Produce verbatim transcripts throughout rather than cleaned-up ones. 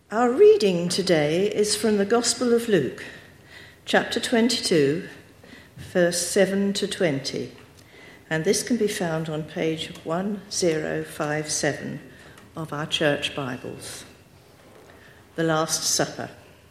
Our reading today is from the Gospel of Luke, chapter twenty-two, verse seven to twenty, and this can be found on page one thousand fifty-seven of our church Bibles. The Last Supper.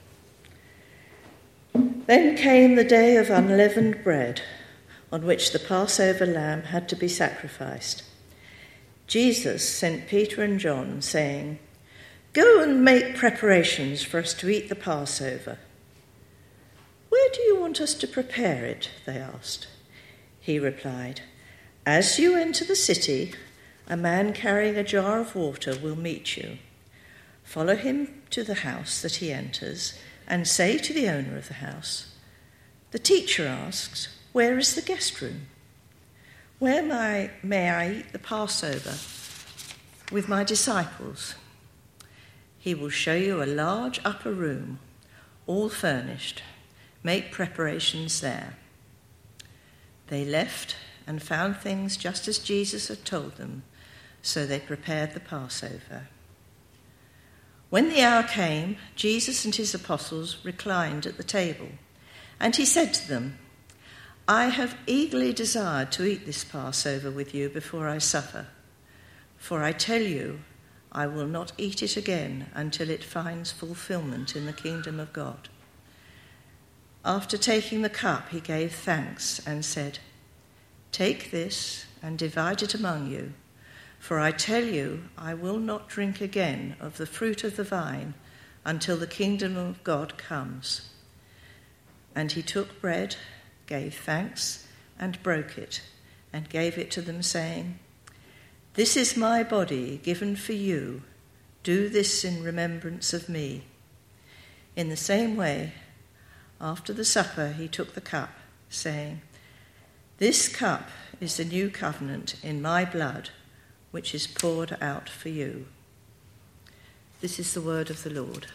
Then came the day of unleavened bread, on which the Passover lamb had to be sacrificed. Jesus sent Peter and John, saying, "Go and make preparations for us to eat the Passover." "Where do you want us to prepare it?" they asked. He replied, "As you enter the city, a man carrying a jar of water will meet you. Follow him to the house that he enters and say to the owner of the house, 'The teacher asks, where is the guest room? Where may I, may I eat the Passover with my disciples?' He will show you a large upper room, all furnished. Make preparations there." They left and found things just as Jesus had told them, so they prepared the Passover. When the hour came, Jesus and his apostles reclined at the table, and he said to them, "I have eagerly desired to eat this Passover with you before I suffer, for I tell you, I will not eat it again until it finds fulfillment in the kingdom of God." After taking the cup, he gave thanks and said, "Take this and divide it among you, for I tell you, I will not drink again of the fruit of the vine until the kingdom of God comes." And he took bread, gave thanks, and broke it, and gave it to them, saying, "This is my body given for you. Do this in remembrance of me." In the same way, after the supper, he took the cup, saying, "This cup is the new covenant in my blood, which is poured out for you." This is the word of the Lord.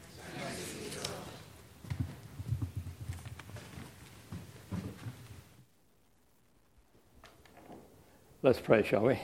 Let's pray, shall we?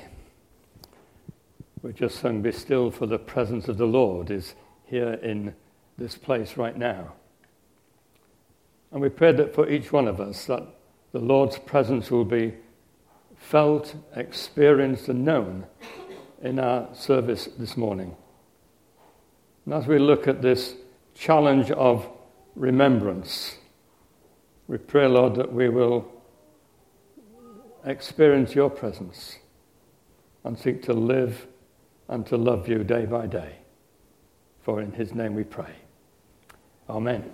We just sung, "Be still, for the presence of the Lord is here in this place right now." And we pray that for each one of us, that the Lord's presence will be felt, experienced, and known in our service this morning. And as we look at this challenge of remembrance, we pray, Lord, that we will experience your presence and seek to live and to love you day by day. For in his name we pray. Amen.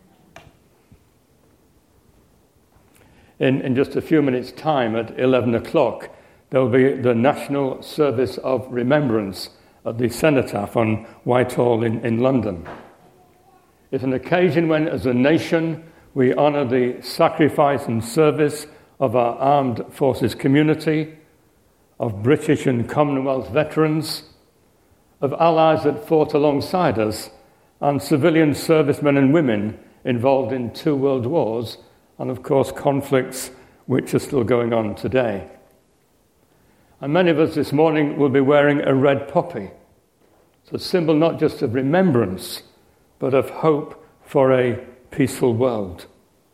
In, in just a few minutes' time, at eleven o'clock, there will be the National Service of Remembrance at the Cenotaph on Whitehall in, in London. It's an occasion when, as a nation, we honour the sacrifice and service of our armed forces community, of British and Commonwealth veterans, of allies that fought alongside us, and civilian servicemen and women involved in two world wars, and of course conflicts which are still going on today. And many of us this morning will be wearing a red poppy. It's a symbol not just of remembrance, but of hope for a peaceful world.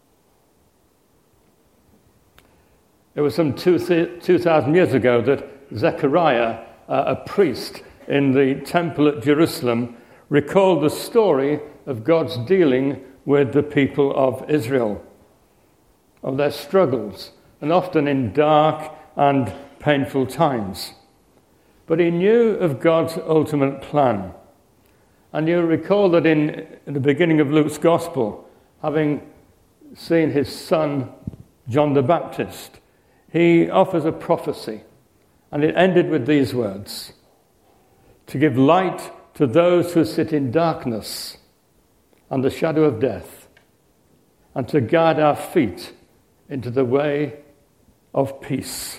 It was some two thousand years ago that Zechariah, uh, a priest in the temple at Jerusalem, recalled the story of God's dealing with the people of Israel, of their struggles, and often in dark and painful times. But he knew of God's ultimate plan. And you recall that in, in the beginning of Luke's Gospel, having seen his son, John the Baptist, he offers a prophecy, and it ended with these words: "To give light to those who sit in darkness and the shadow of death, and to guide our feet into the way of peace."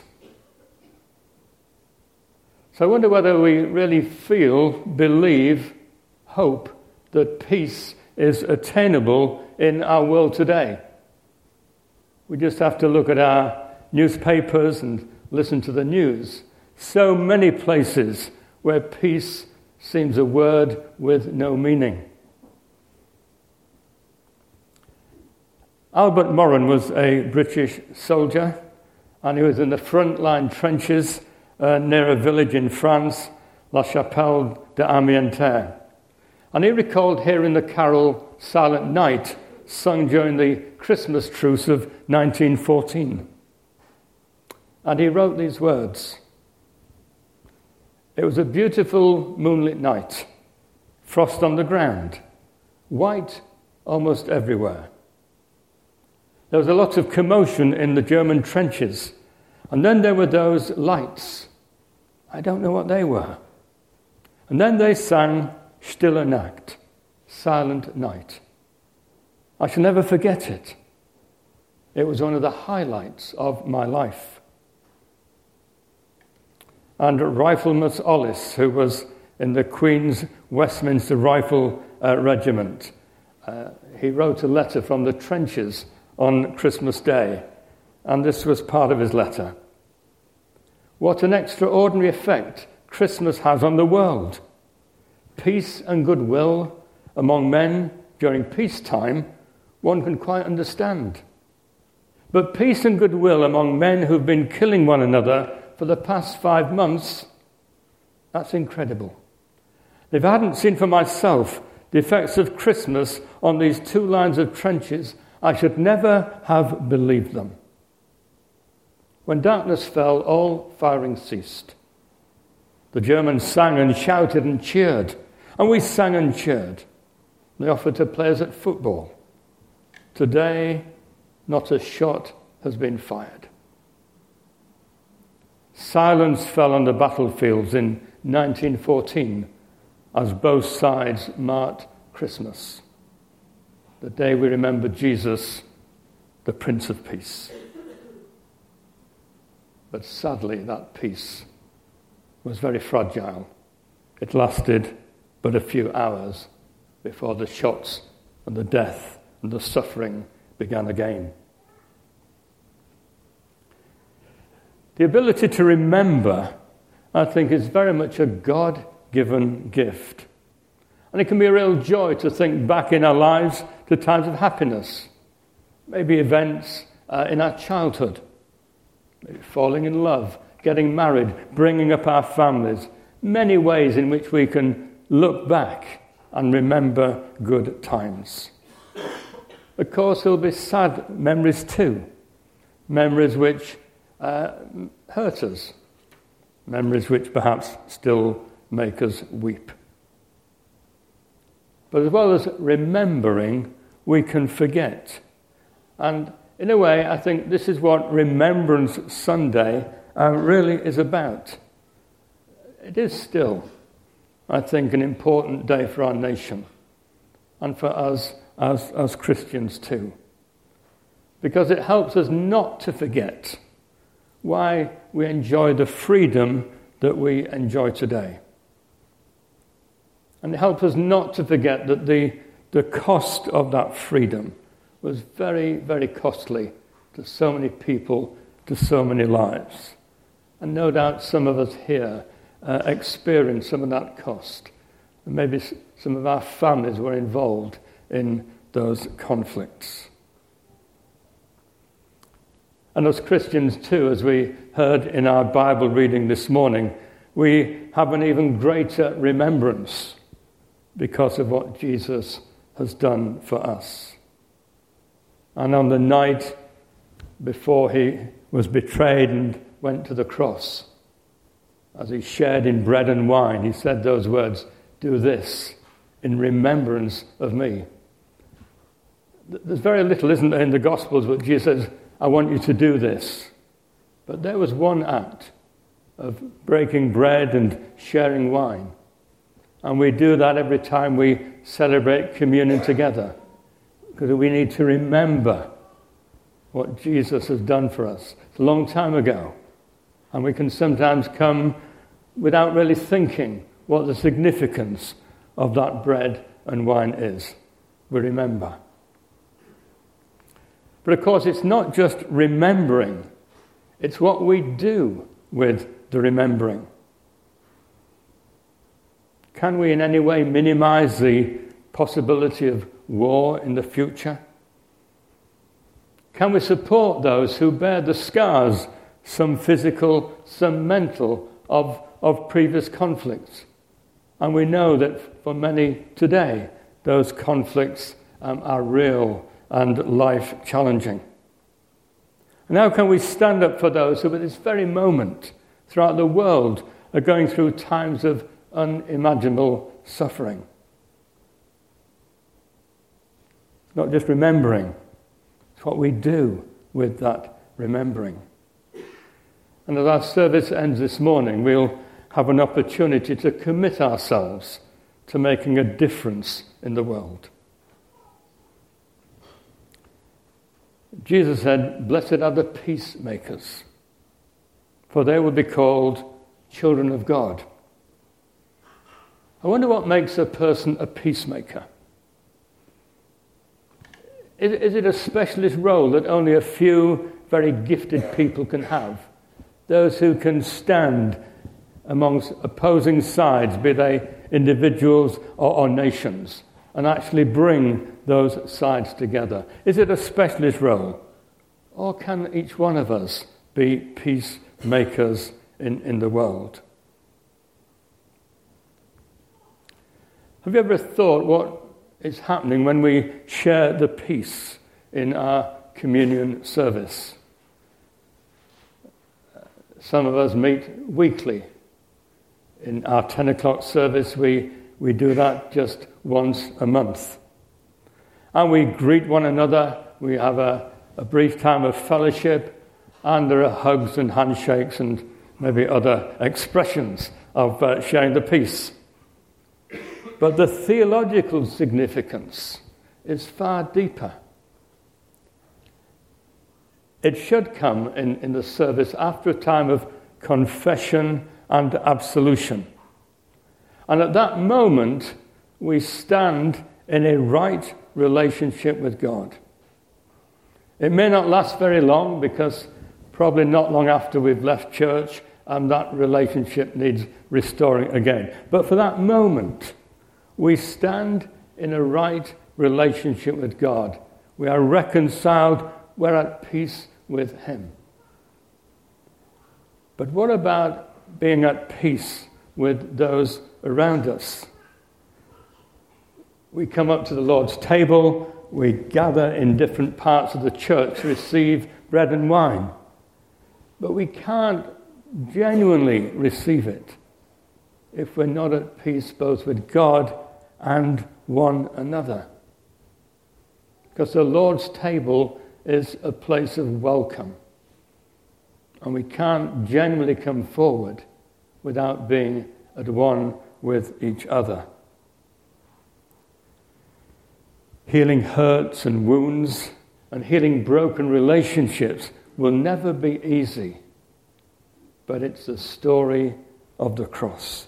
So I wonder whether we really feel, believe, hope that peace is attainable in our world today. We just have to look at our newspapers and listen to the news. So many places where peace seems a word with no meaning. Albert Morin was a British soldier, and he was in the front-line trenches uh, near a village in France, La Chapelle d'Amiens. And he recalled hearing the carol Silent Night sung during the Christmas truce of nineteen fourteen. And he wrote these words: "It was a beautiful moonlit night, frost on the ground, white almost everywhere. There was a lot of commotion in the German trenches, and then there were those lights. I don't know what they were. And then they sang Stille Nacht, Silent Night. I shall never forget it. It was one of the highlights of my life." And Rifleman Ollis, who was in the Queen's Westminster Rifle uh, Regiment, uh, he wrote a letter from the trenches on Christmas Day, and this was part of his letter. "What an extraordinary effect Christmas has on the world. Peace and goodwill among men during peacetime, one can quite understand. But peace and goodwill among men who've been killing one another for the past five months, that's incredible. If I hadn't seen for myself the effects of Christmas on these two lines of trenches, I should never have believed them. When darkness fell, all firing ceased. The Germans sang and shouted and cheered, and we sang and cheered. They offered to play us at football. Today, not a shot has been fired. Silence fell on the battlefields in nineteen fourteen as both sides marked Christmas, the day we remember Jesus, the Prince of Peace. But sadly, that peace was very fragile. It lasted but a few hours before the shots and the death and the suffering began again. The ability to remember, I think, is very much a God-given gift. And it can be a real joy to think back in our lives to times of happiness, maybe events uh, in our childhood, maybe falling in love, getting married, bringing up our families, many ways in which we can look back and remember good times. Of course, there will be sad memories too, memories which uh, hurt us, memories which perhaps still make us weep. But as well as remembering, we can forget. And in a way, I think this is what Remembrance Sunday uh, really is about. It is still, I think, an important day for our nation and for us as, as Christians too, because it helps us not to forget why we enjoy the freedom that we enjoy today. And it helps us not to forget that the, the cost of that freedom was very, very costly to so many people, to so many lives. And no doubt some of us here uh, experienced some of that cost. And maybe some of our families were involved in those conflicts. And as Christians too, as we heard in our Bible reading this morning, we have an even greater remembrance because of what Jesus has done for us. And on the night before he was betrayed and went to the cross, as he shared in bread and wine, he said those words, "Do this in remembrance of me." There's very little, isn't there, in the Gospels where Jesus says, "I want you to do this." But there was one act of breaking bread and sharing wine. And we do that every time we celebrate communion together, because we need to remember what Jesus has done for us. It's a long time ago. And we can sometimes come without really thinking what the significance of that bread and wine is. We remember. But of course, it's not just remembering. It's what we do with the remembering. Can we in any way minimize the possibility of war in the future? Can we support those who bear the scars, some physical, some mental, of, of previous conflicts? And we know that for many today, those conflicts um, are real and life-challenging. And how can we stand up for those who at this very moment throughout the world are going through times of unimaginable suffering? It's not just remembering, it's what we do with that remembering. And as our service ends this morning, we'll have an opportunity to commit ourselves to making a difference in the world. Jesus said, "Blessed are the peacemakers, for they will be called children of God." I wonder what makes a person a peacemaker. Is, is it a specialist role that only a few very gifted people can have? Those who can stand amongst opposing sides, be they individuals or, or nations, and actually bring those sides together. Is it a specialist role? Or can each one of us be peacemakers in, in the world? Have you ever thought what is happening when we share the peace in our communion service? Some of us meet weekly. In our ten o'clock service, we, we do that just once a month. And we greet one another, we have a, a brief time of fellowship, and there are hugs and handshakes and maybe other expressions of uh, sharing the peace. But the theological significance is far deeper. It should come in, in the service after a time of confession and absolution. And at that moment, we stand in a right relationship with God. It may not last very long, because probably not long after we've left church and that relationship needs restoring again. But for that moment, we stand in a right relationship with God. We are reconciled, we're at peace with Him. But what about being at peace with those around us? We come up to the Lord's table, we gather in different parts of the church to receive bread and wine, but we can't genuinely receive it if we're not at peace both with God and one another. Because the Lord's table is a place of welcome, and we can't genuinely come forward without being at one with each other. Healing hurts and wounds and healing broken relationships will never be easy, but it's the story of the cross.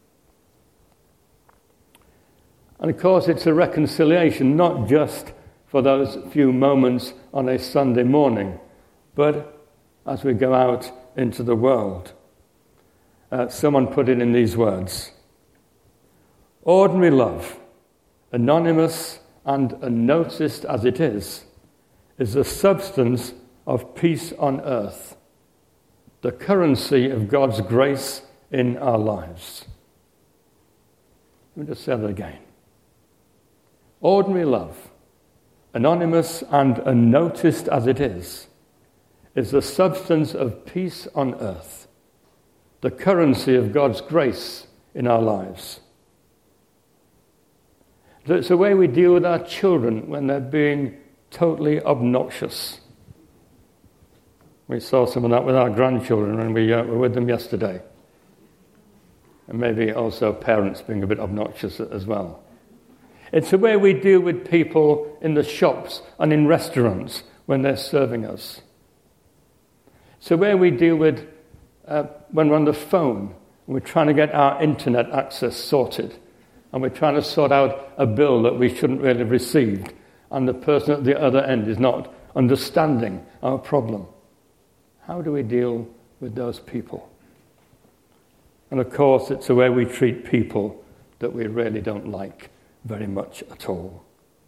And of course, it's a reconciliation, not just for those few moments on a Sunday morning, but as we go out into the world. Uh, someone put it in these words: ordinary love, anonymous and unnoticed as it is, is the substance of peace on earth, the currency of God's grace in our lives. Let me just say that again. Ordinary love, anonymous and unnoticed as it is, is the substance of peace on earth, the currency of God's grace in our lives. It's the way we deal with our children when they're being totally obnoxious. We saw some of that with our grandchildren when we uh, were with them yesterday. And maybe also parents being a bit obnoxious as well. It's the way we deal with people in the shops and in restaurants when they're serving us. It's the way we deal with uh, when we're on the phone and we're trying to get our internet access sorted, and we're trying to sort out a bill that we shouldn't really have received, and the person at the other end is not understanding our problem. How do we deal with those people? And of course, it's the way we treat people that we really don't like very much at all.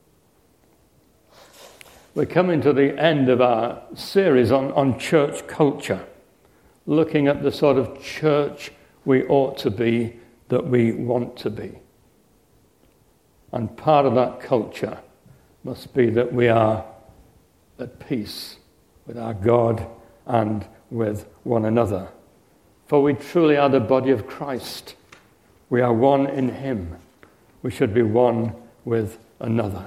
We're coming to the end of our series on, on church culture, looking at the sort of church we ought to be, that we want to be. And part of that culture must be that we are at peace with our God and with one another. For we truly are the body of Christ. We are one in him. We should be one with another.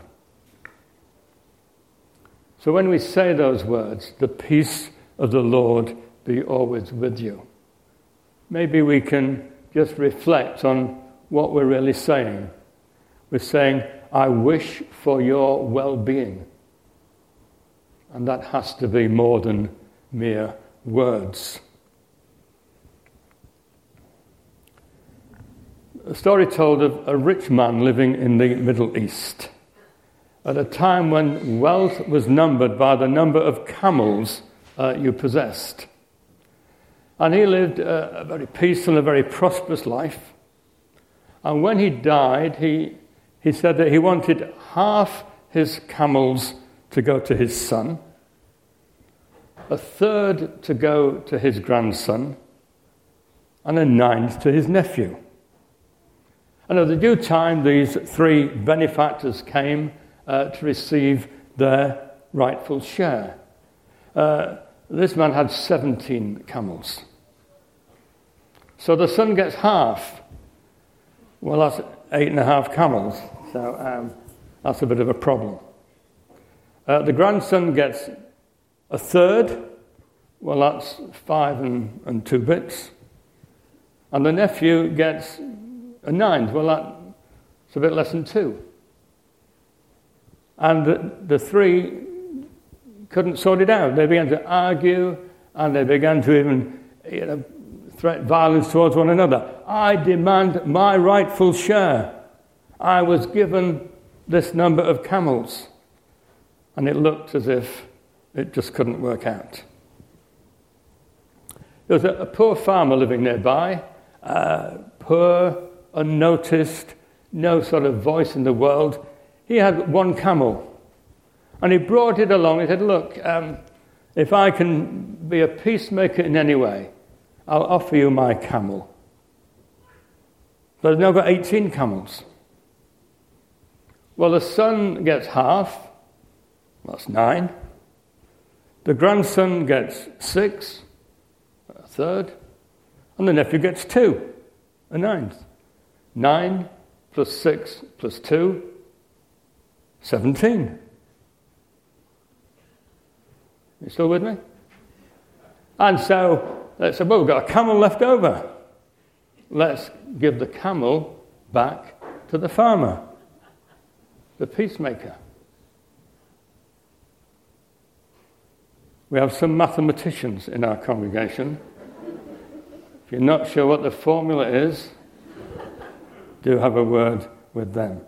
So when we say those words, the peace of the Lord be always with you, maybe we can just reflect on what we're really saying. We're saying, I wish for your well-being. And that has to be more than mere words. A story told of a rich man living in the Middle East at a time when wealth was numbered by the number of camels uh, you possessed. And he lived a, a very peaceful, a very prosperous life. And when he died, he, he said that he wanted half his camels to go to his son, a third to go to his grandson, and a ninth to his nephew. And at the due time, these three benefactors came uh, to receive their rightful share. Uh, this man had seventeen camels. So the son gets half. Well, that's eight and a half camels. So um, that's a bit of a problem. Uh, the grandson gets a third. Well, that's five and, and two bits. And the nephew gets a ninth. Well, that's a bit less than two. And the, the three couldn't sort it out. They began to argue, and they began to even, you know, threat violence towards one another. I demand my rightful share. I was given this number of camels. And it looked as if it just couldn't work out. There was a, a poor farmer living nearby, uh, poor, unnoticed, no sort of voice in the world. He had one camel. And he brought it along. He said, look, um, if I can be a peacemaker in any way, I'll offer you my camel. So they've now got eighteen camels. Well, the son gets half. That's nine. The grandson gets six, a third. And the nephew gets two, a ninth. Nine plus six plus two, seventeen. You still with me? And so they said, well, we've got a camel left over. Let's give the camel back to the farmer, the peacemaker. We have some mathematicians in our congregation. If you're not sure what the formula is, do have a word with them.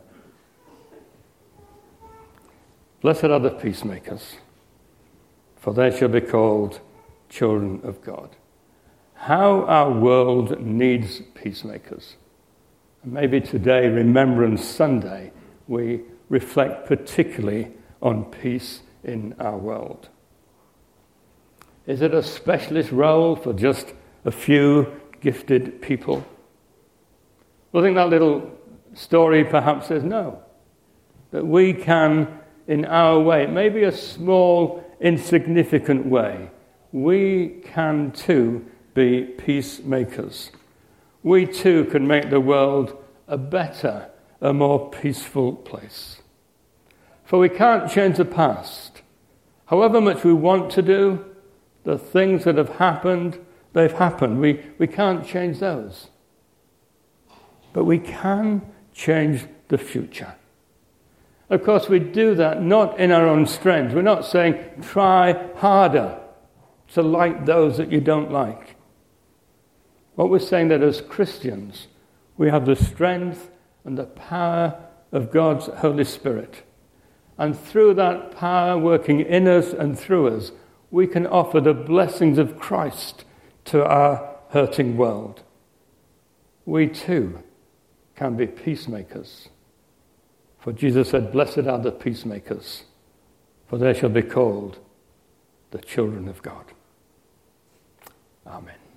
Blessed are the peacemakers, for they shall be called children of God. How our world needs peacemakers. And maybe today, Remembrance Sunday, we reflect particularly on peace in our world. Is it a specialist role for just a few gifted people? Well, I think that little story perhaps says no. That we can, in our way, maybe a small, insignificant way, we can too be peacemakers. We too can make the world a better, a more peaceful place. For we can't change the past. However much we want to do, the things that have happened, they've happened. We, we can't change those. But we can change the future. Of course, we do that not in our own strength. We're not saying, try harder to like those that you don't like. What we're saying that as Christians, we have the strength and the power of God's Holy Spirit. And through that power working in us and through us, we can offer the blessings of Christ to our hurting world. We too can be peacemakers. For Jesus said, "Blessed are the peacemakers, for they shall be called the children of God." Amen.